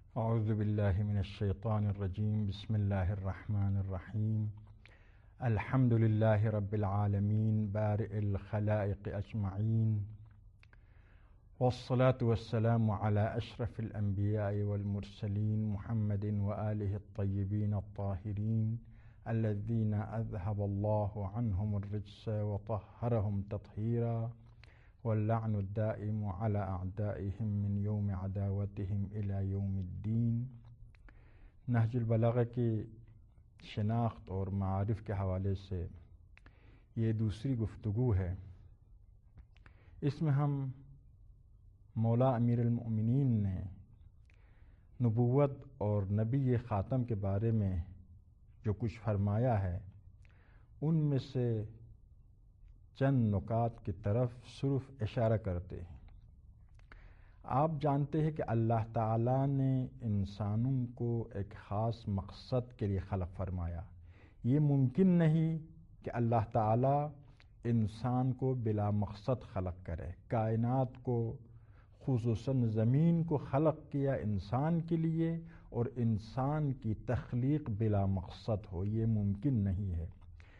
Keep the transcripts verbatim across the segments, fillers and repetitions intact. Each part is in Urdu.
اعوذ باللہ من الشیطان الرجیم بسم اللہ الرحمن الرحیم الحمد للہ رب العالمین بارئ الخلائق اجمعین والصلاة والسلام على اشرف الانبیاء والمرسلین محمد وآلہ الطیبین الطاہرین الذین اذهب اللہ عنہم الرجس وطہرہم تطہیرا واللعن الدائم على اعدائهم من یوم عداوتهم الى یوم الدین۔ نہج البلاغہ کی شناخت اور معارف کے حوالے سے یہ دوسری گفتگو ہے۔ اس میں ہم مولا امیر المؤمنین نے نبوت اور نبی خاتم کے بارے میں جو کچھ فرمایا ہے ان میں سے چند نکات کی طرف صرف اشارہ کرتے ہیں۔ آپ جانتے ہیں کہ اللہ تعالیٰ نے انسانوں کو ایک خاص مقصد کے لیے خلق فرمایا۔ یہ ممکن نہیں کہ اللہ تعالیٰ انسان کو بلا مقصد خلق کرے۔ کائنات کو خصوصاً زمین کو خلق کیا انسان کے لیے اور انسان کی تخلیق بلا مقصد ہو، یہ ممکن نہیں ہے۔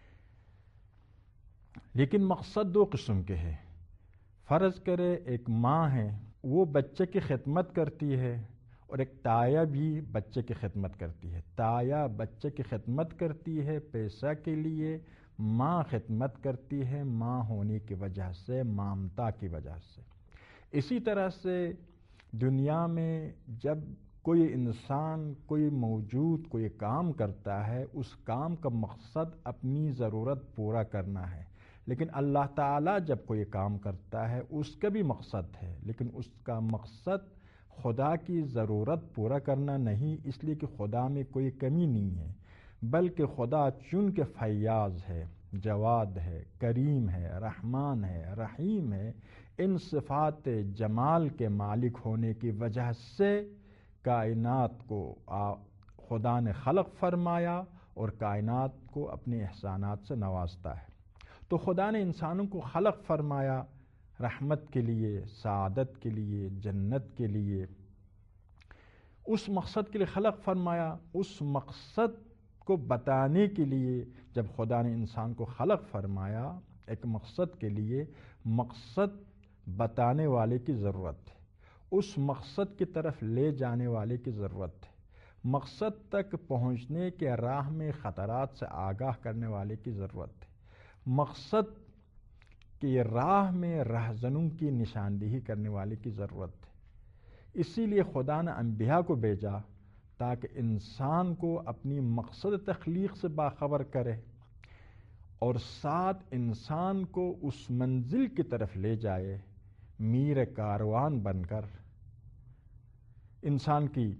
لیکن مقصد دو قسم کے ہیں۔ فرض کرے ایک ماں ہے، وہ بچے کی خدمت کرتی ہے اور ایک تایا بھی بچے کی خدمت کرتی ہے۔ تایا بچے کی خدمت کرتی ہے پیسہ کے لیے، ماں خدمت کرتی ہے ماں ہونے کی وجہ سے، مامتا کی وجہ سے۔ اسی طرح سے دنیا میں جب کوئی انسان کوئی موجود کوئی کام کرتا ہے، اس کام کا مقصد اپنی ضرورت پورا کرنا ہے۔ لیکن اللہ تعالیٰ جب کوئی کام کرتا ہے اس کا بھی مقصد ہے، لیکن اس کا مقصد خدا کی ضرورت پورا کرنا نہیں، اس لیے کہ خدا میں کوئی کمی نہیں ہے، بلکہ خدا چون کے فیاض ہے، جواد ہے، کریم ہے، رحمان ہے، رحیم ہے، ان صفات جمال کے مالک ہونے کی وجہ سے کائنات کو خدا نے خلق فرمایا اور کائنات کو اپنے احسانات سے نوازتا ہے۔ تو خدا نے انسانوں کو خلق فرمایا رحمت کے لیے، سعادت کے لیے، جنت کے لیے، اس مقصد کے لیے خلق فرمایا۔ اس مقصد کو بتانے کے لیے جب خدا نے انسان کو خلق فرمایا ایک مقصد کے لیے، مقصد بتانے والے کی ضرورت ہے، اس مقصد کی طرف لے جانے والے کی ضرورت ہے، مقصد تک پہنچنے کے راہ میں خطرات سے آگاہ کرنے والے کی ضرورت ہے، مقصد کی راہ میں رہزنوں کی نشاندہی کرنے والے کی ضرورت ہے۔ اسی لیے خدا نے انبیاء کو بھیجا تاکہ انسان کو اپنی مقصد تخلیق سے باخبر کرے اور ساتھ انسان کو اس منزل کی طرف لے جائے، میر کاروان بن کر۔ انسان کی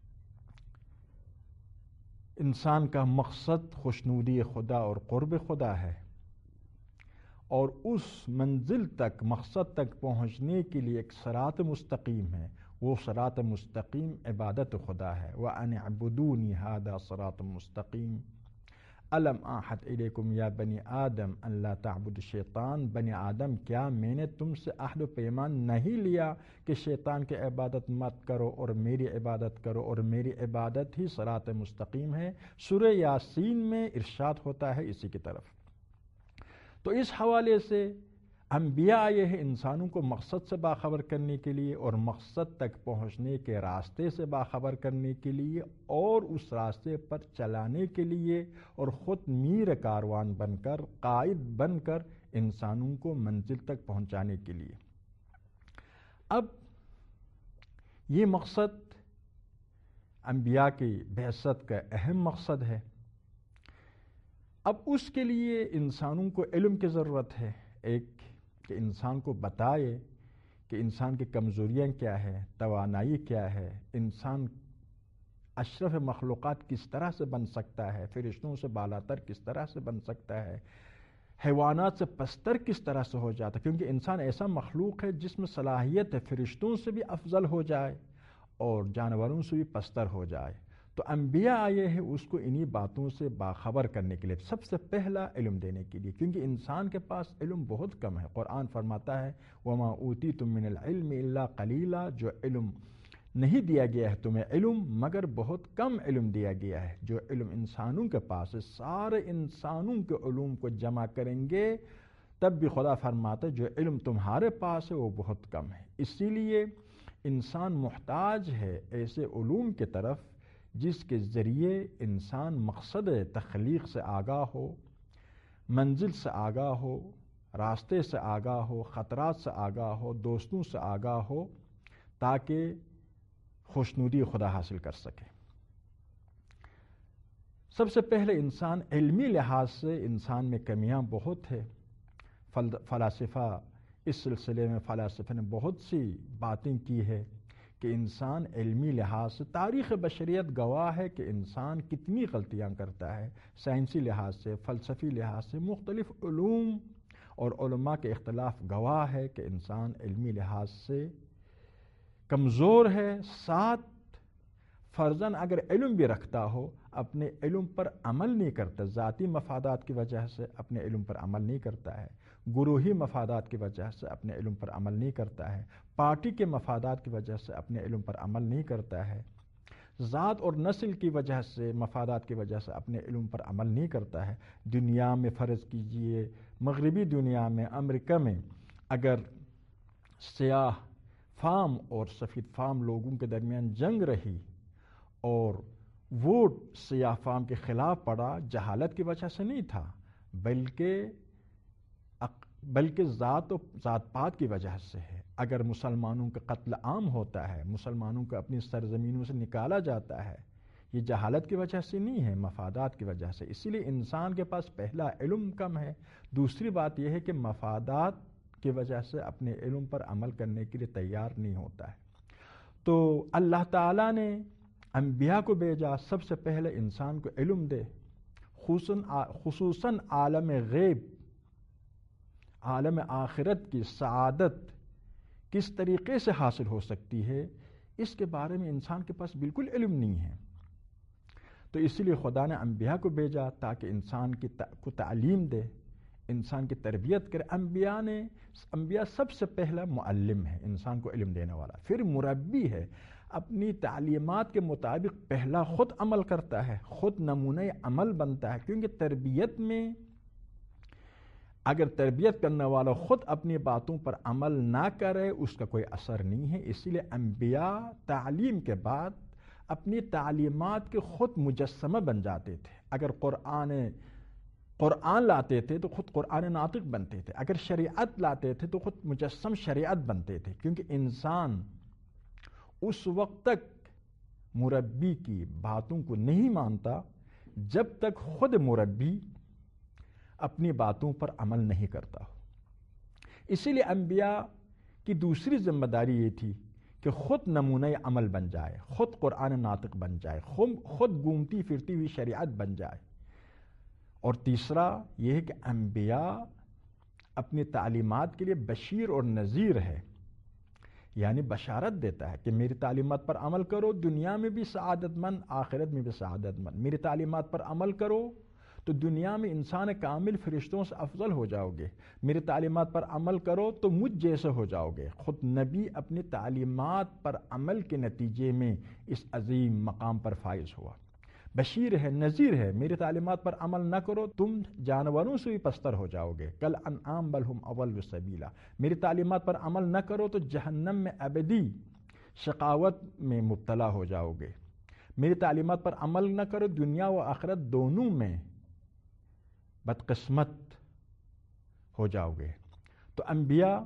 انسان کا مقصد خوشنودی خدا اور قرب خدا ہے، اور اس منزل تک مقصد تک پہنچنے کے لیے ایک صراط مستقیم ہے، وہ صراط مستقیم عبادت خدا ہے۔ وَأَنِ اعْبُدُونِي هَذَا صِرَاطٌ مُسْتَقِيمٌ أَلَمْ أَعْهَدْ إِلَيْكُمْ يَا بَنِي آدَمَ أَن لَا تَعْبُدُوا الشَّيْطَانَ۔ بنی آدم کیا میں نے تم سے عہد و پیمان نہیں لیا کہ شیطان کی عبادت مت کرو اور میری عبادت کرو، اور میری عبادت ہی صراط مستقیم ہے۔ سورہ یاسین میں ارشاد ہوتا ہے اسی کی طرف۔ تو اس حوالے سے انبیاء آئے ہیں انسانوں کو مقصد سے باخبر کرنے کے لیے اور مقصد تک پہنچنے کے راستے سے باخبر کرنے کے لیے اور اس راستے پر چلانے کے لیے، اور خود میر کاروان بن کر، قائد بن کر انسانوں کو منزل تک پہنچانے کے لیے۔ اب یہ مقصد انبیاء کی بعثت کا اہم مقصد ہے۔ اب اس کے لیے انسانوں کو علم کی ضرورت ہے، ایک کہ انسان کو بتائے کہ انسان کی کمزوریاں کیا ہے، توانائی کیا ہے، انسان اشرف مخلوقات کس طرح سے بن سکتا ہے، فرشتوں سے بالاتر کس طرح سے بن سکتا ہے، حیوانات سے پستر کس طرح سے ہو جاتا ہے، کیونکہ انسان ایسا مخلوق ہے جس میں صلاحیت ہے فرشتوں سے بھی افضل ہو جائے اور جانوروں سے بھی پستر ہو جائے۔ تو انبیاء آئے ہیں اس کو انہی باتوں سے باخبر کرنے کے لیے، سب سے پہلا علم دینے کے لیے، کیونکہ انسان کے پاس علم بہت کم ہے۔ قرآن فرماتا ہے وَمَا أُوتِيتُم مِّنَ الْعِلْمِ إِلَّا قَلِيلًا، جو علم نہیں دیا گیا ہے تمہیں علم مگر بہت کم علم دیا گیا ہے. جو علم انسانوں کے پاس ہے سارے انسانوں کے علوم کو جمع کریں گے تب بھی خدا فرماتا ہے جو علم تمہارے پاس ہے وہ بہت کم ہے. اسی لیے انسان محتاج ہے ایسے علوم کی طرف جس کے ذریعے انسان مقصد تخلیق سے آگاہ ہو، منزل سے آگاہ ہو، راستے سے آگاہ ہو، خطرات سے آگاہ ہو، دوستوں سے آگاہ ہو، تاکہ خوشنودی خدا حاصل کر سکے. سب سے پہلے انسان علمی لحاظ سے انسان میں کمیاں بہت ہے. فلاسفہ اس سلسلے میں فلاسفہ نے بہت سی باتیں کی ہے کہ انسان علمی لحاظ سے تاریخ بشریت گواہ ہے کہ انسان کتنی غلطیاں کرتا ہے. سائنسی لحاظ سے، فلسفی لحاظ سے، مختلف علوم اور علماء کے اختلاف گواہ ہے کہ انسان علمی لحاظ سے کمزور ہے. ساتھ فرضاً اگر علم بھی رکھتا ہو اپنے علم پر عمل نہیں کرتا، ذاتی مفادات کی وجہ سے اپنے علم پر عمل نہیں کرتا ہے، گروہی مفادات کی وجہ سے اپنے علم پر عمل نہیں کرتا ہے، پارٹی کے مفادات کی وجہ سے اپنے علم پر عمل نہیں کرتا ہے، ذات اور نسل کی وجہ سے، مفادات کی وجہ سے اپنے علم پر عمل نہیں کرتا ہے. دنیا میں فرض کیجئے مغربی دنیا میں، امریکہ میں اگر سیاہ فام اور سفید فام لوگوں کے درمیان جنگ رہی اور ووٹ سیاہ فام کے خلاف پڑا، جہالت کی وجہ سے نہیں تھا بلکہ بلکہ ذات و ذات پات کی وجہ سے ہے. اگر مسلمانوں کا قتل عام ہوتا ہے، مسلمانوں کو اپنی سرزمینوں سے نکالا جاتا ہے، یہ جہالت کی وجہ سے نہیں ہے، مفادات کی وجہ سے. اسی لیے انسان کے پاس پہلا علم کم ہے. دوسری بات یہ ہے کہ مفادات کی وجہ سے اپنے علم پر عمل کرنے کے لیے تیار نہیں ہوتا ہے. تو اللہ تعالیٰ نے انبیاء کو بھیجا سب سے پہلے انسان کو علم دے، خصوصاً عالم غیب، عالم آخرت کی سعادت کس طریقے سے حاصل ہو سکتی ہے اس کے بارے میں انسان کے پاس بالکل علم نہیں ہے. تو اسی لیے خدا نے انبیاء کو بھیجا تاکہ انسان کی کو تعلیم دے، انسان کی تربیت کرے. انبیاء نے انبیاء سب سے پہلا معلم ہے، انسان کو علم دینے والا، پھر مربی ہے، اپنی تعلیمات کے مطابق پہلا خود عمل کرتا ہے، خود نمونہ عمل بنتا ہے. کیونکہ تربیت میں اگر تربیت کرنے والا خود اپنی باتوں پر عمل نہ کرے اس کا کوئی اثر نہیں ہے. اسی لیے انبیاء تعلیم کے بعد اپنی تعلیمات کے خود مجسمہ بن جاتے تھے. اگر قرآن قرآن لاتے تھے تو خود قرآن ناطق بنتے تھے، اگر شریعت لاتے تھے تو خود مجسم شریعت بنتے تھے. کیونکہ انسان اس وقت تک مربی کی باتوں کو نہیں مانتا جب تک خود مربی اپنی باتوں پر عمل نہیں کرتا ہو. اسی لیے انبیاء کی دوسری ذمہ داری یہ تھی کہ خود نمونہ عمل بن جائے، خود قرآن ناطق بن جائے، خود گھومتی پھرتی ہوئی شریعت بن جائے. اور تیسرا یہ ہے کہ انبیاء اپنی تعلیمات کے لیے بشیر اور نذیر ہے، یعنی بشارت دیتا ہے کہ میری تعلیمات پر عمل کرو، دنیا میں بھی سعادت مند، آخرت میں بھی سعادت مند. میری تعلیمات پر عمل کرو تو دنیا میں انسان کامل فرشتوں سے افضل ہو جاؤ گے، میری تعلیمات پر عمل کرو تو مجھ جیسے ہو جاؤ گے. خود نبی اپنی تعلیمات پر عمل کے نتیجے میں اس عظیم مقام پر فائز ہوا. بشیر ہے، نذیر ہے. میری تعلیمات پر عمل نہ کرو تم جانوروں سے بھی پستر ہو جاؤ گے، کل انعام بل ہم اضل سبیلا. میری تعلیمات پر عمل نہ کرو تو جہنم میں ابدی شقاوت میں مبتلا ہو جاؤ گے. میری تعلیمات پر عمل نہ کرو دنیا و آخرت دونوں میں بدقسمت ہو جاؤ گے. تو انبیاء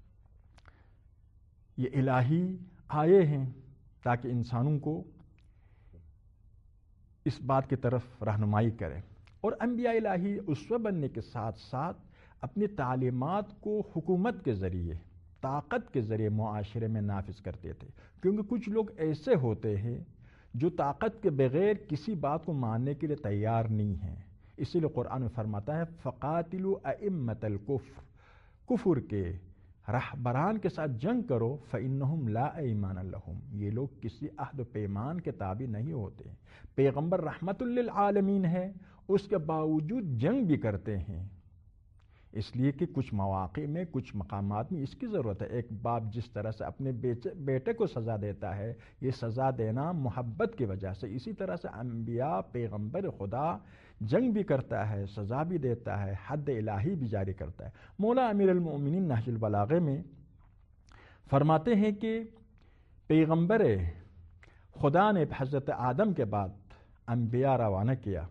یہ الہی آئے ہیں تاکہ انسانوں کو اس بات کی طرف رہنمائی کرے. اور انبیاء الہی اسوہ بننے کے ساتھ ساتھ اپنی تعلیمات کو حکومت کے ذریعے، طاقت کے ذریعے معاشرے میں نافذ کرتے تھے. کیونکہ کچھ لوگ ایسے ہوتے ہیں جو طاقت کے بغیر کسی بات کو ماننے کے لیے تیار نہیں ہیں. اسی لیے قرآن میں فرماتا ہے فَقَاتِلُوا أَئِمَّةَ الْكُفْرِ، کفر کے رہبران کے ساتھ جنگ کرو. فَإِنَّهُمْ لَا أَيْمَانَ لَهُمْ، یہ لوگ کسی عہد و پیمان کے تابع نہیں ہوتے. پیغمبر رحمت للعالمین ہے، اس کے باوجود جنگ بھی کرتے ہیں. اس لیے کہ کچھ مواقع میں کچھ مقامات میں اس کی ضرورت ہے. ایک باپ جس طرح سے اپنے بیٹے کو سزا دیتا ہے، یہ سزا دینا محبت کی وجہ سے. اسی طرح سے انبیاء پیغمبر خدا جنگ بھی کرتا ہے، سزا بھی دیتا ہے، حد الہی بھی جاری کرتا ہے. مولا امیر المؤمنین نہج البلاغہ میں فرماتے ہیں کہ پیغمبر خدا نے حضرت آدم کے بعد انبیاء روانہ کیا.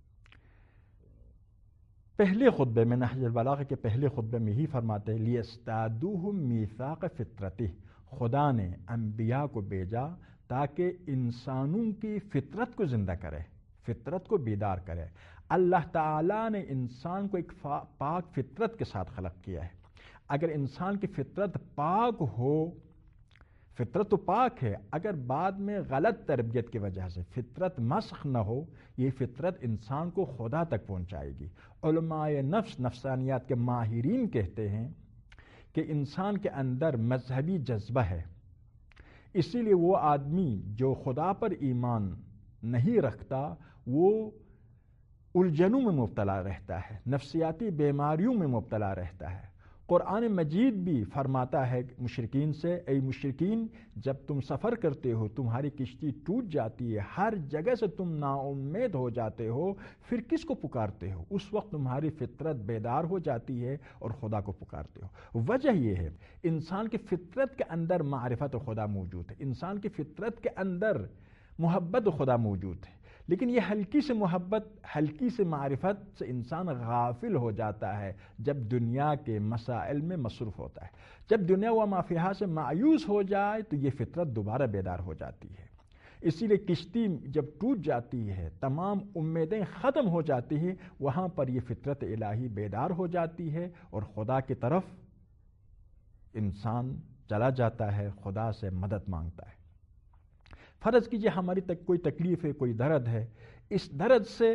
پہلے خطبے میں نہج البلاغہ کے پہلے خطبے میں ہی فرماتے ہیں لیستادوہم میثاق فطرتہ، خدا نے انبیاء کو بھیجا تاکہ انسانوں کی فطرت کو زندہ کرے، فطرت کو بیدار کرے. اللہ تعالیٰ نے انسان کو ایک پاک فطرت کے ساتھ خلق کیا ہے. اگر انسان کی فطرت پاک ہو، فطرت تو پاک ہے، اگر بعد میں غلط تربیت کی وجہ سے فطرت مسخ نہ ہو، یہ فطرت انسان کو خدا تک پہنچائے گی. علماء نفس نفسانیات کے ماہرین کہتے ہیں کہ انسان کے اندر مذہبی جذبہ ہے، اسی لیے وہ آدمی جو خدا پر ایمان نہیں رکھتا وہ الجھنوں میں مبتلا رہتا ہے، نفسیاتی بیماریوں میں مبتلا رہتا ہے. قرآن مجید بھی فرماتا ہے مشرکین سے، اے مشرکین جب تم سفر کرتے ہو تمہاری کشتی ٹوٹ جاتی ہے، ہر جگہ سے تم نا امید ہو جاتے ہو، پھر کس کو پکارتے ہو؟ اس وقت تمہاری فطرت بیدار ہو جاتی ہے اور خدا کو پکارتے ہو. وجہ یہ ہے انسان کی فطرت کے اندر معرفت خدا موجود ہے، انسان کی فطرت کے اندر محبت خدا موجود ہے، لیکن یہ ہلکی سے محبت، ہلکی سے معرفت سے انسان غافل ہو جاتا ہے جب دنیا کے مسائل میں مصروف ہوتا ہے. جب دنیا و ما فیہا سے مایوس ہو جائے تو یہ فطرت دوبارہ بیدار ہو جاتی ہے. اسی لیے کشتی جب ٹوٹ جاتی ہے، تمام امیدیں ختم ہو جاتی ہیں، وہاں پر یہ فطرت الہی بیدار ہو جاتی ہے اور خدا کی طرف انسان چلا جاتا ہے، خدا سے مدد مانگتا ہے. فرض کیجئے ہماری تک کوئی تکلیف ہے، کوئی درد ہے، اس درد سے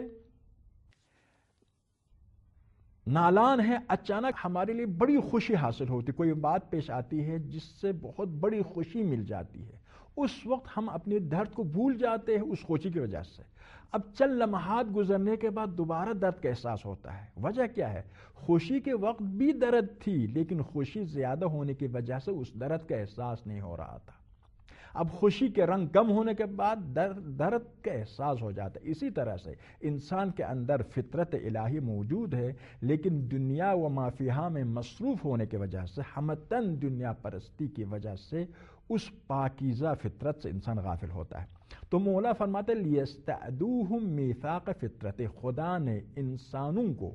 نالان ہے، اچانک ہمارے لیے بڑی خوشی حاصل ہوتی، کوئی بات پیش آتی ہے جس سے بہت بڑی خوشی مل جاتی ہے. اس وقت ہم اپنے درد کو بھول جاتے ہیں اس خوشی کی وجہ سے. اب چند لمحات گزرنے کے بعد دوبارہ درد کا احساس ہوتا ہے. وجہ کیا ہے؟ خوشی کے وقت بھی درد تھی، لیکن خوشی زیادہ ہونے کی وجہ سے اس درد کا احساس نہیں ہو رہا تھا. اب خوشی کے رنگ کم ہونے کے بعد درد درد کا احساس ہو جاتا ہے. اسی طرح سے انسان کے اندر فطرت الہی موجود ہے، لیکن دنیا و ما فیہا میں مصروف ہونے کی وجہ سے، ہمتاً دنیا پرستی کی وجہ سے اس پاکیزہ فطرت سے انسان غافل ہوتا ہے. تو مولا فرماتے لیستعدوہم میثاق فطرت، خدا نے انسانوں کو،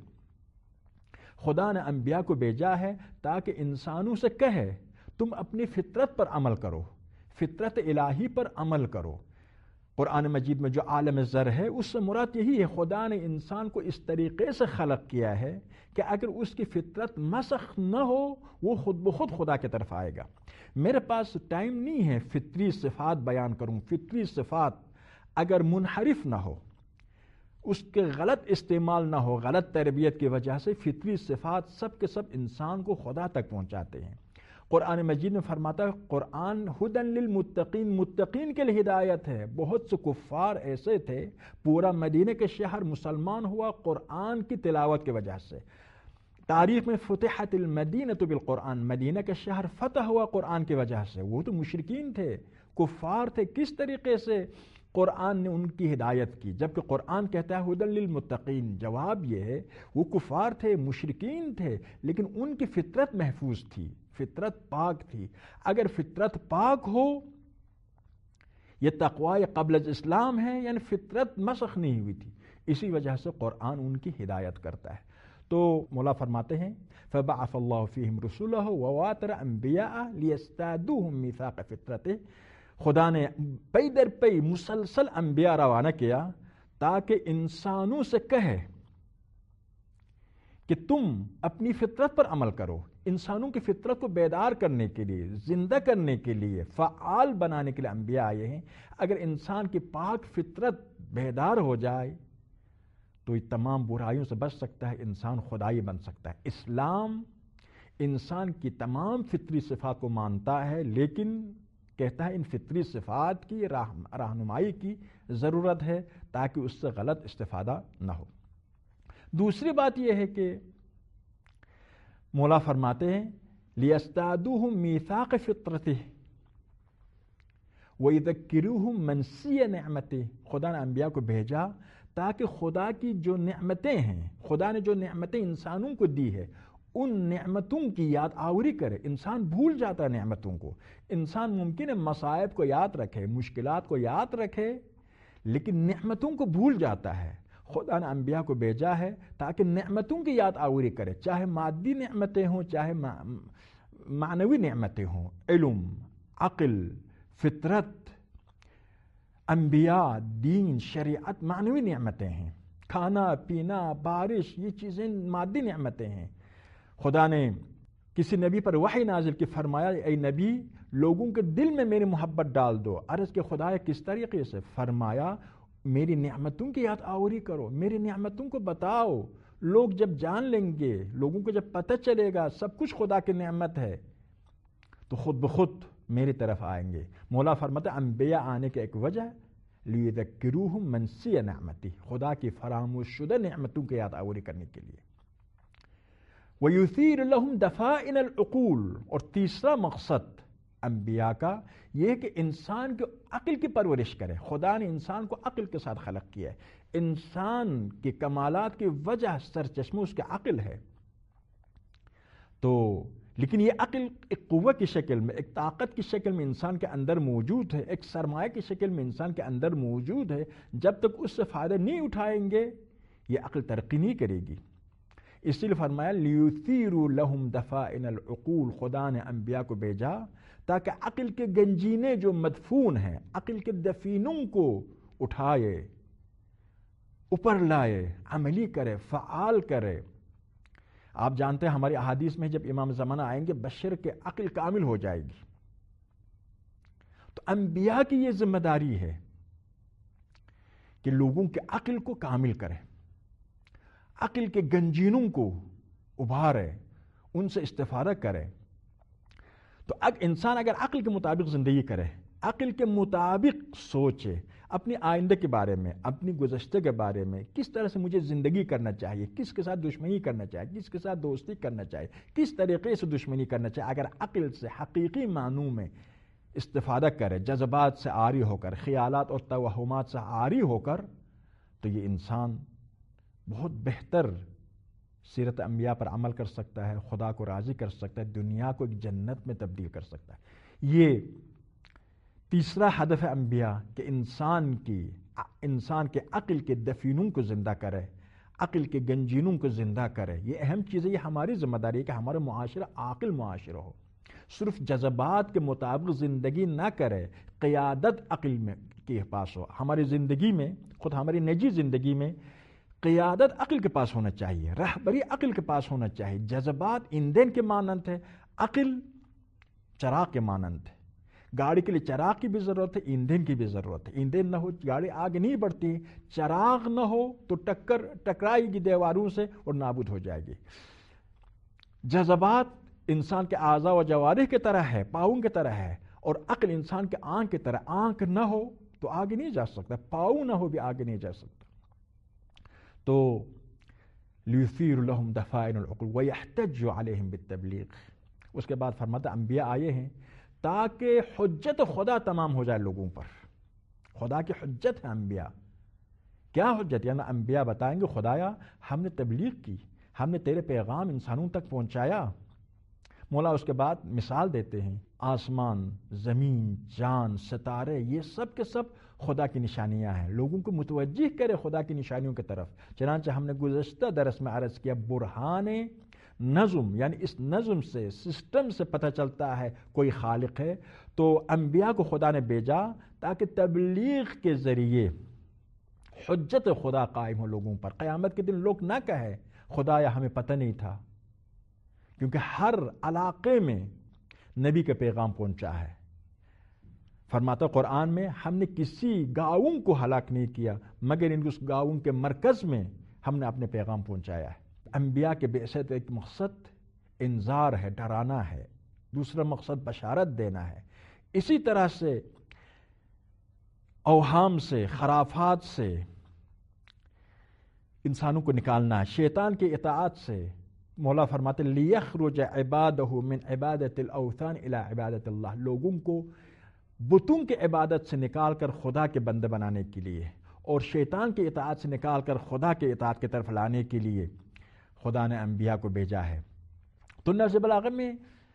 خدا نے انبیاء کو بھیجا ہے تاکہ انسانوں سے کہے تم اپنی فطرت پر عمل کرو، فطرت الہی پر عمل کرو. قرآن مجید میں جو عالم ذر ہے اس سے مراد یہی ہے، خدا نے انسان کو اس طریقے سے خلق کیا ہے کہ اگر اس کی فطرت مسخ نہ ہو وہ خود بخود خدا کی طرف آئے گا. میرے پاس ٹائم نہیں ہے فطری صفات بیان کروں. فطری صفات اگر منحرف نہ ہو، اس کے غلط استعمال نہ ہو، غلط تربیت کی وجہ سے فطری صفات سب کے سب انسان کو خدا تک پہنچاتے ہیں. قرآن مجید میں فرماتا ہے قرآن ہدن للمتقین، متقین کے لیے ہدایت ہے. بہت سے کفار ایسے تھے، پورا مدینہ کے شہر مسلمان ہوا قرآن کی تلاوت کی وجہ سے. تاریخ میں فتحت المدینہ بالقرآن، مدینہ کا شہر فتح ہوا قرآن کی وجہ سے. وہ تو مشرکین تھے، کفار تھے. کس طریقے سے قرآن نے ان کی ہدایت کی، جبکہ قرآن کہتا ہے ہدن للمتقین. جواب یہ ہے وہ کفار تھے، مشرکین تھے، لیکن ان کی فطرت محفوظ تھی، فطرت پاک تھی. اگر فطرت پاک ہو، یہ تقوی قبل از اسلام ہے، یعنی فطرت مسخ نہیں ہوئی تھی، اسی وجہ سے قرآن ان کی ہدایت کرتا ہے. تو مولا فرماتے ہیں فبعث اللہ فیہم رسولہ وواتر انبیاء لیستعدوہم میثاق فطرتہ، خدا نے پئی در پئی مسلسل انبیاء روانہ کیا تاکہ انسانوں سے کہے کہ تم اپنی فطرت پر عمل کرو. انسانوں کی فطرت کو بیدار کرنے کے لیے، زندہ کرنے کے لیے، فعال بنانے کے لیے انبیاء آئے ہیں. اگر انسان کی پاک فطرت بیدار ہو جائے تو یہ تمام برائیوں سے بچ سکتا ہے، انسان خدائی بن سکتا ہے. اسلام انسان کی تمام فطری صفات کو مانتا ہے، لیکن کہتا ہے ان فطری صفات کی رہنمائی کی ضرورت ہے تاکہ اس سے غلط استفادہ نہ ہو. دوسری بات یہ ہے کہ مولا فرماتے ہیں لیستعدوہم میثاق فطرتہ وَيَذَكِّرُوهُمْ مَنْسِيَ نِعْمَتِهِ، خدا نے انبیاء کو بھیجا تاکہ خدا کی جو نعمتیں ہیں، خدا نے جو نعمتیں انسانوں کو دی ہے، ان نعمتوں کی یاد آوری کرے. انسان بھول جاتا ہے نعمتوں کو. انسان ممکن ہے مصائب کو یاد رکھے، مشکلات کو یاد رکھے، لیکن نعمتوں کو بھول جاتا ہے. خدا نے انبیاء کو بھیجا ہے تاکہ نعمتوں کی یاد آوری کرے، چاہے مادی نعمتیں ہوں، چاہے معنوی نعمتیں ہوں. علم، عقل، فطرت، انبیاء، دین، شریعت معنوی نعمتیں ہیں. کھانا پینا، بارش، یہ چیزیں مادی نعمتیں ہیں. خدا نے کسی نبی پر وحی نازل کی، فرمایا اے نبی لوگوں کے دل میں میری محبت ڈال دو. عرض کہ خدا کس طریقے سے؟ فرمایا میری نعمتوں کی یاد آوری کرو، میری نعمتوں کو بتاؤ. لوگ جب جان لیں گے، لوگوں کو جب پتہ چلے گا سب کچھ خدا کی نعمت ہے، تو خود بخود میری طرف آئیں گے. مولا فرماتا ہے انبیاء آنے کی ایک وجہ لیذکروہم منسی نعمتی، خدا کی فراموش شدہ نعمتوں کی یاد آوری کرنے کے لیے. وَيُثِيرُ لَهُمْ دَفَائِنَ الْعُقُولِ، اور تیسرا مقصد انبیاء کا یہ ہے کہ انسان کے عقل کی پرورش کرے. خدا نے انسان کو عقل کے ساتھ خلق کیا ہے. انسان کے کمالات کی وجہ سرچشمہ اس کے عقل ہے. تو لیکن یہ عقل ایک قوت کی شکل میں، ایک طاقت کی شکل میں انسان کے اندر موجود ہے، ایک سرمایہ کی شکل میں انسان کے اندر موجود ہے. جب تک اس سے فائدہ نہیں اٹھائیں گے یہ عقل ترقی نہیں کرے گی. اس لیے فرمایا لیثیروا لہم دفائن العقول، خدا نے انبیاء کو بھیجا تاکہ عقل کے گنجینے جو مدفون ہیں، عقل کے دفینوں کو اٹھائے، اوپر لائے، عملی کرے، فعال کرے. آپ جانتے ہیں ہماری احادیث میں جب امام زمانہ آئیں گے بشر کے عقل کامل ہو جائے گی. تو انبیاء کی یہ ذمہ داری ہے کہ لوگوں کے عقل کو کامل کرے، عقل کے گنجینوں کو ابھارے، ان سے استفادہ کرے. تو اگر انسان اگر عقل کے مطابق زندگی کرے، عقل کے مطابق سوچے، اپنی آئندہ کے بارے میں، اپنی گزشتہ کے بارے میں، کس طرح سے مجھے زندگی کرنا چاہیے، کس کے ساتھ دشمنی کرنا چاہیے، کس کے ساتھ دوستی کرنا چاہیے، کس طریقے سے دشمنی کرنا چاہیے، اگر عقل سے حقیقی معنوں میں استفادہ کرے، جذبات سے عاری ہو کر، خیالات اور توہمات سے عاری ہو کر، تو یہ انسان بہت بہتر سیرت انبیاء پر عمل کر سکتا ہے، خدا کو راضی کر سکتا ہے، دنیا کو ایک جنت میں تبدیل کر سکتا ہے. یہ تیسرا ہدف ہے انبیاء کہ انسان کی انسان کے عقل کے دفینوں کو زندہ کرے، عقل کے گنجینوں کو زندہ کرے. یہ اہم چیز ہے، یہ ہماری ذمہ داری ہے کہ ہمارا معاشرہ عاقل معاشرہ ہو، صرف جذبات کے مطابق زندگی نہ کرے، قیادت عقل میں کے پاس ہو. ہماری زندگی میں، خود ہماری نجی زندگی میں قیادت عقل کے پاس ہونا چاہیے، رہبری عقل کے پاس ہونا چاہیے. جذبات ایندھن کے مانند ہے، عقل چراغ کے مانند ہے. گاڑی کے لیے چراغ کی بھی ضرورت ہے، ایندھن کی بھی ضرورت ہے. ایندھن نہ ہو گاڑی آگے نہیں بڑھتی، چراغ نہ ہو تو ٹکر ٹکرائے گی دیواروں سے اور نابود ہو جائے گی. جذبات انسان کے اعضاء و جوارح کی طرح ہے، پاؤں کی طرح ہے، اور عقل انسان کے آنکھ کی طرح. آنکھ نہ ہو تو آگے نہیں جا سکتا، پاؤں نہ ہو بھی آگے نہیں جا سکتا. تو لیثیر لہم دفائن العقول ویحتج علیہم بالتبلیغ. اس کے بعد فرماتا انبیاء آئے ہیں تاکہ حجت خدا تمام ہو جائے لوگوں پر. خدا کی حجت ہے انبیاء. کیا حجت؟ یعنی انبیاء بتائیں گے خدایا ہم نے تبلیغ کی، ہم نے تیرے پیغام انسانوں تک پہنچایا. مولا اس کے بعد مثال دیتے ہیں، آسمان، زمین، چاند، ستارے، یہ سب کے سب خدا کی نشانیاں ہیں. لوگوں کو متوجہ کرے خدا کی نشانیوں کی طرف. چنانچہ ہم نے گزشتہ درس میں عرض کیا برہان نظم، یعنی اس نظم سے، سسٹم سے پتہ چلتا ہے کوئی خالق ہے. تو انبیاء کو خدا نے بھیجا تاکہ تبلیغ کے ذریعے حجت خدا قائم ہو لوگوں پر. قیامت کے دن لوگ نہ کہے خدایا ہمیں پتہ نہیں تھا، کیونکہ ہر علاقے میں نبی کا پیغام پہنچا ہے. فرماتا قرآن میں ہم نے کسی گاؤں کو ہلاک نہیں کیا مگر ان اس گاؤں کے مرکز میں ہم نے اپنے پیغام پہنچایا ہے. انبیاء کے بعثت ایک مقصد انذار ہے، ڈرانا ہے. دوسرا مقصد بشارت دینا ہے. اسی طرح سے اوہام سے، خرافات سے انسانوں کو نکالنا ہے، شیطان کی اطاعت سے، مولا فرماتے لیخرج عبادہ من عبادت الاوثان الی عبادت اللہ، لوگوں کو بتوں کی عبادت سے نکال کر خدا کے بندے بنانے کے لیے اور شیطان کی اطاعت سے نکال کر خدا کے اطاعت کی طرف لانے کے لیے خدا نے انبیاء کو بھیجا ہے۔ تو نہج بلاغہ میں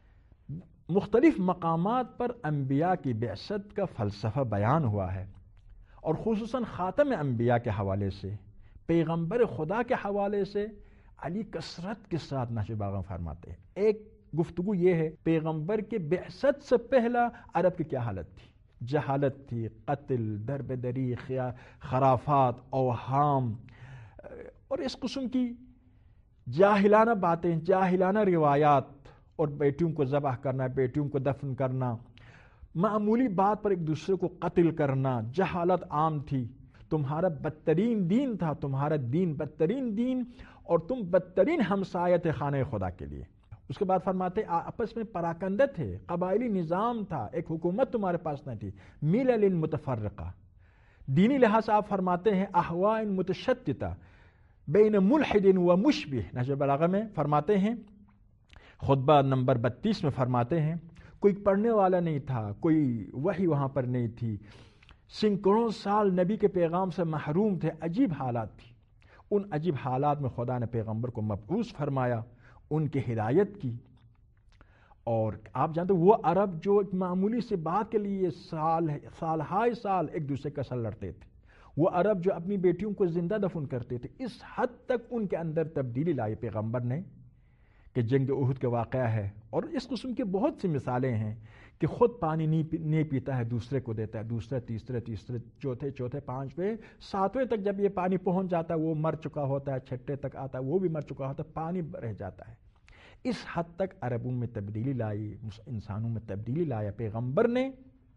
مختلف مقامات پر انبیاء کی بعثت کا فلسفہ بیان ہوا ہے، اور خصوصاً خاتم انبیاء کے حوالے سے، پیغمبر خدا کے حوالے سے علی کثرت کے ساتھ نہج بلاغہ میں فرماتے ہیں۔ ایک گفتگو یہ ہے پیغمبر کے بعثت سے پہلا عرب کی کیا حالت تھی، جہالت تھی، قتل، درب دری، خرافات، اوہام اور اس قسم کی جاہلانہ باتیں، جاہلانہ روایات، اور بیٹیوں کو ذبح کرنا، بیٹیوں کو دفن کرنا، معمولی بات پر ایک دوسرے کو قتل کرنا، جہالت عام تھی۔ تمہارا بدترین دین تھا، تمہارا دین بدترین دین، اور تم بدترین ہمسایہ تھے خانہ خدا کے لیے۔ اس کے بعد فرماتے آپس میں پراکندہ تھے، قبائلی نظام تھا، ایک حکومت تمہارے پاس نہ تھی، ملل متفرقہ۔ دینی لحاظ سے آپ فرماتے ہیں احواء متشتتہ بین ملحد و مشبہ۔ نہج بلاغہ میں فرماتے ہیں، خطبہ نمبر بتیس میں فرماتے ہیں، کوئی پڑھنے والا نہیں تھا، کوئی وحی وہاں پر نہیں تھی، سینکڑوں سال نبی کے پیغام سے محروم تھے، عجیب حالات تھی۔ ان عجیب حالات میں خدا نے پیغمبر کو مبعوث فرمایا، ان کی ہدایت کی، اور آپ جانتے وہ عرب جو ایک معمولی سی بات کے لیے سال سال ہائے سال ایک دوسرے کا سر لڑتے تھے، وہ عرب جو اپنی بیٹیوں کو زندہ دفن کرتے تھے، اس حد تک ان کے اندر تبدیلی لائی پیغمبر نے کہ جنگ احد کا واقعہ ہے، اور اس قسم کی بہت سی مثالیں ہیں کہ خود پانی نہیں پیتا ہے، دوسرے کو دیتا ہے، دوسرے تیسرے تیسرے چوتھے چوتھے پانچویں ساتویں تک جب یہ پانی پہنچ جاتا ہے وہ مر چکا ہوتا ہے، چھٹے تک آتا ہے وہ بھی مر چکا ہوتا ہے، پانی رہ جاتا ہے۔ اس حد تک عربوں میں تبدیلی لائی، انسانوں میں تبدیلی لایا پیغمبر نے۔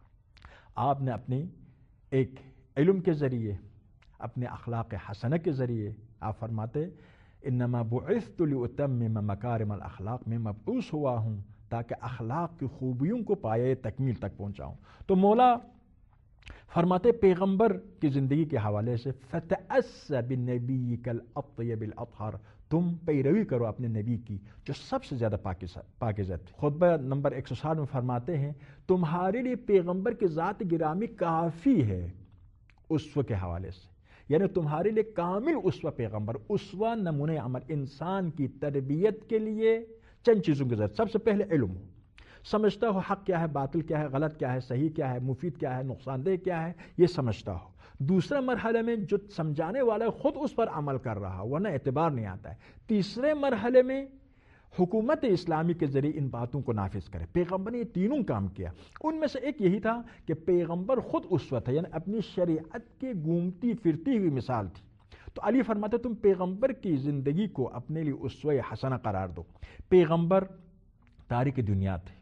آپ نے اپنی ایک علم کے ذریعے، اپنے اخلاق حسنہ کے ذریعے، آپ فرماتے انما بعثت لاتمم مکارم الاخلاق، میں مبعوث ہوا ہوں تاکہ اخلاق کی خوبیوں کو پایہ تکمیل تک پہنچاؤں۔ تو مولا فرماتے پیغمبر کی زندگی کے حوالے سے فتأس بنبیک الاطیب الاطہر، تم پیروی کرو اپنے نبی کی جو سب سے زیادہ پاکیزہ تھی۔ خطبہ نمبر ایک سو ساٹھ میں فرماتے ہیں تمہارے لیے پیغمبر کی ذات گرامی کافی ہے اسوہ کے حوالے سے، یعنی تمہارے لیے کامل اسوہ پیغمبر، اسوہ نمونہ عمل، انسان کی تربیت کے لیے چند چیزوں کی ضرورت۔ سب سے پہلے علم ہو، سمجھتا ہو حق کیا ہے، باطل کیا ہے، غلط کیا ہے، صحیح کیا ہے، مفید کیا ہے، نقصان دہ کیا ہے، یہ سمجھتا ہو۔ دوسرے مرحلے میں جو سمجھانے والا ہے خود اس پر عمل کر رہا ورنہ اعتبار نہیں آتا ہے۔ تیسرے مرحلے میں حکومت اسلامی کے ذریعے ان باتوں کو نافذ کرے۔ پیغمبر نے یہ تینوں کام کیا، ان میں سے ایک یہی تھا کہ پیغمبر خود اسوہ تھا، یعنی اپنی شریعت کے گھومتی پھرتی ہوئی مثال تھی۔ تو علی فرماتے تم پیغمبر کی زندگی کو اپنے لیے اسوہ حسنہ قرار دو۔ پیغمبر تاریخ دنیا تھے،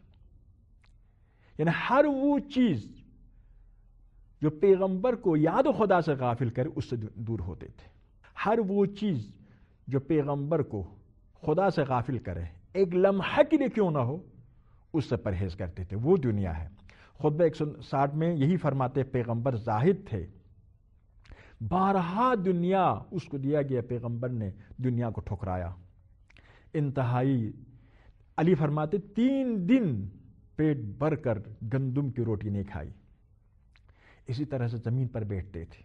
یعنی ہر وہ چیز جو پیغمبر کو یاد و خدا سے غافل کرے اس سے دور ہوتے تھے۔ ہر وہ چیز جو پیغمبر کو خدا سے غافل کرے ایک لمحہ کے لیے کیوں نہ ہو اس سے پرہیز کرتے تھے، وہ دنیا ہے۔ خطبہ ایک سو ساٹھ میں یہی فرماتے پیغمبر زاہد تھے، بارہا دنیا اس کو دیا گیا، پیغمبر نے دنیا کو ٹھکرایا انتہائی۔ علی فرماتے تین دن پیٹ بھر کر گندم کی روٹی نہیں کھائی، اسی طرح سے زمین پر بیٹھتے تھے،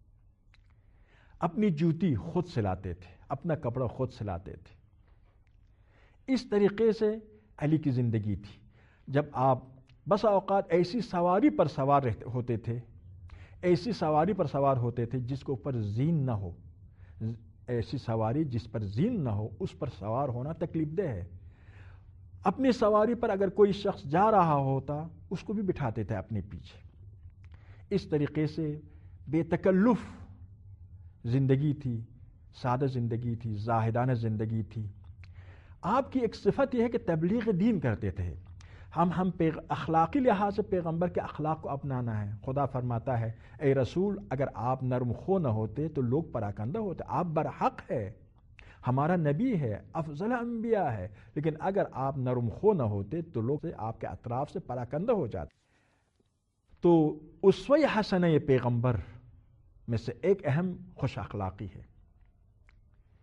اپنی جوتی خود سلاتے تھے، اپنا کپڑا خود سلاتے تھے۔ اس طریقے سے علی کی زندگی تھی۔ جب آپ بس اوقات ایسی سواری پر سوار رہتے ہوتے تھے، ایسی سواری پر سوار ہوتے تھے جس کے اوپر زین نہ ہو، ایسی سواری جس پر زین نہ ہو اس پر سوار ہونا تکلیف دہ ہے۔ اپنی سواری پر اگر کوئی شخص جا رہا ہوتا اس کو بھی بٹھاتے تھے اپنے پیچھے۔ اس طریقے سے بے تکلف زندگی تھی، سادہ زندگی تھی، زاہدانہ زندگی تھی۔ آپ کی ایک صفت یہ ہے کہ تبلیغ دین کرتے تھے۔ ہم ہم اخلاقی لحاظ سے پیغمبر کے اخلاق کو اپنانا ہے۔ خدا فرماتا ہے اے رسول اگر آپ نرم خو نہ ہوتے تو لوگ پراکندہ ہوتے، آپ برحق ہے، ہمارا نبی ہے، افضل انبیاء ہے، لیکن اگر آپ نرم خو نہ ہوتے تو لوگ آپ کے اطراف سے پراکندہ ہو جاتے۔ تو اسوہ حسنہ یہ پیغمبر میں سے ایک اہم خوش اخلاقی ہے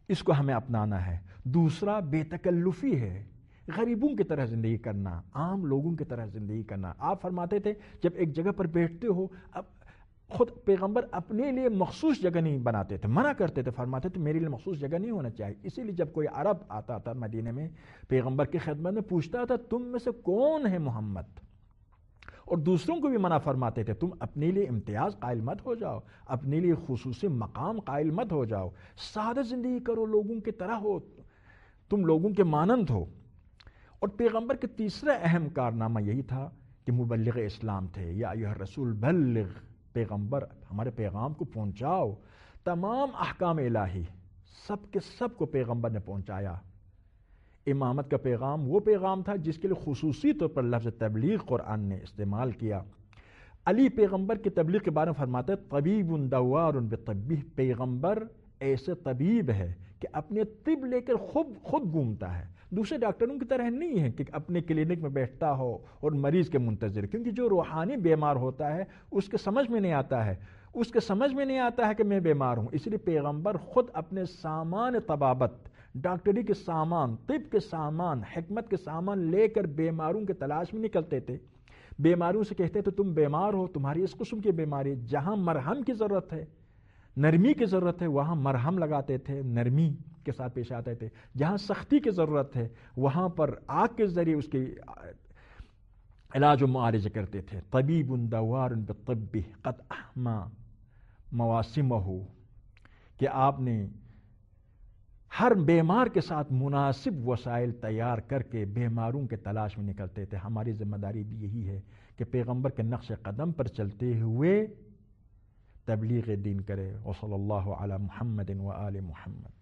اس کو ہمیں اپنانا ہے۔ دوسرا بے تکلفی ہے، غریبوں کی طرح زندگی کرنا، عام لوگوں کی طرح زندگی کرنا۔ آپ فرماتے تھے جب ایک جگہ پر بیٹھتے ہو، اب خود پیغمبر اپنے لیے مخصوص جگہ نہیں بناتے تھے، منع کرتے تھے، فرماتے تھے میرے لیے مخصوص جگہ نہیں ہونا چاہیے۔ اسی لیے جب کوئی عرب آتا تھا مدینے میں پیغمبر کی خدمت میں، پوچھتا تھا تم میں سے کون ہے محمد، اور دوسروں کو بھی منع فرماتے تھے تم اپنے لیے امتیاز قائل مت ہو جاؤ، اپنے لیے خصوصی مقام قائل مت ہو جاؤ، سادہ زندگی کرو، لوگوں کی طرح ہو، تم لوگوں کے مانند ہو۔ اور پیغمبر کے تیسرا اہم کارنامہ یہی تھا کہ مبلغ اسلام تھے۔ یا ایھا الرسول بلغ، پیغمبر ہمارے پیغام کو پہنچاؤ، تمام احکام الہی سب کے سب کو پیغمبر نے پہنچایا۔ امامت کا پیغام وہ پیغام تھا جس کے لیے خصوصی طور پر لفظ تبلیغ قرآن نے استعمال کیا۔ علی پیغمبر کی تبلیغ کے بارے میں فرماتے ہیں طبیب دوار بطبہ، پیغمبر ایسے طبیب ہے کہ اپنے طب لے کر خود خود گھومتا ہے، دوسرے ڈاکٹروں کی طرح نہیں ہے کہ اپنے کلینک میں بیٹھتا ہو اور مریض کے منتظر، کیونکہ جو روحانی بیمار ہوتا ہے اس کے سمجھ میں نہیں آتا ہے اس کے سمجھ میں نہیں آتا ہے کہ میں بیمار ہوں، اس لیے پیغمبر خود اپنے سامان طبابت، ڈاکٹری کے سامان، طب کے سامان، حکمت کے سامان لے کر بیماروں کے تلاش میں نکلتے تھے۔ بیماروں سے کہتے تھے تم بیمار ہو، تمہاری اس قسم کی بیماری، جہاں مرہم کی ضرورت ہے، نرمی کی ضرورت ہے، وہاں مرہم لگاتے تھے، نرمی کے ساتھ پیش آتے تھے۔ جہاں سختی کی ضرورت ہے وہاں پر آگ کے ذریعے اس کے علاج و معالجہ کرتے تھے۔ طبیب دوار بطبہ قد احما مواسمہ، کہ آپ نے ہر بیمار کے ساتھ مناسب وسائل تیار کر کے بیماروں کے تلاش میں نکلتے تھے۔ ہماری ذمہ داری بھی یہی ہے کہ پیغمبر کے نقش قدم پر چلتے ہوئے تبلیغ دین کرے۔ وصلی اللہ علی محمد و آل محمد۔